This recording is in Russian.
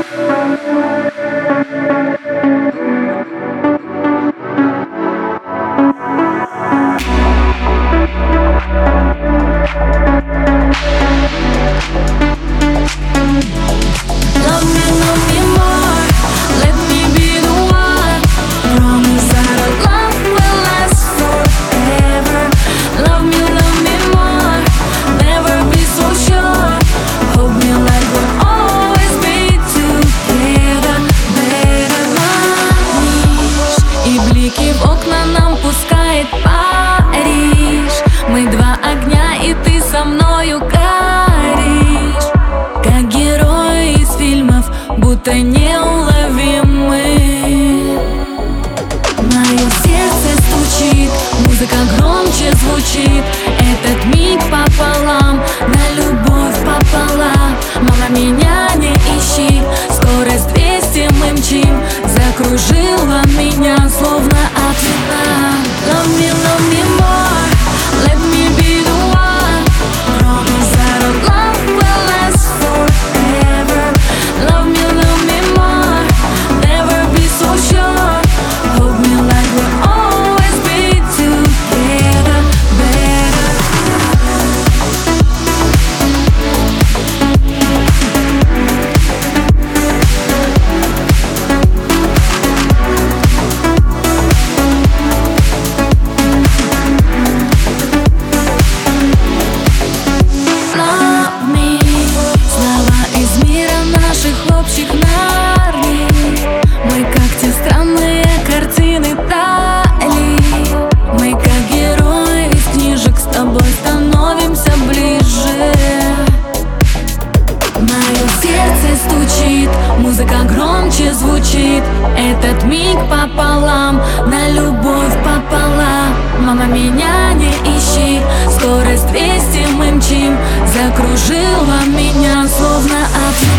В окна нам пускает Париж. Мы два огня, и ты со мною горишь, как герои из фильмов, будто неуловимы. Мое сердце стучит, музыка громче звучит. Этот миг пополам, на любовь пополам. Мама, меня не ищи, скорость 200 мы мчим. Закружила меня, словно от вина. Love me more, let me be the one. Promise that our love will last forever. Love me more, never be so sure. Hold me like we'll always be together, better. Общих нарний. Мы как те странные картины вдали. Мы как герои из книжек, с тобой становимся ближе. Мое сердце стучит, музыка громче звучит. Этот миг пополам, на любовь пополам. Мама, меня не ищи, скорость 200 мы мчим. Закружила меня, словно от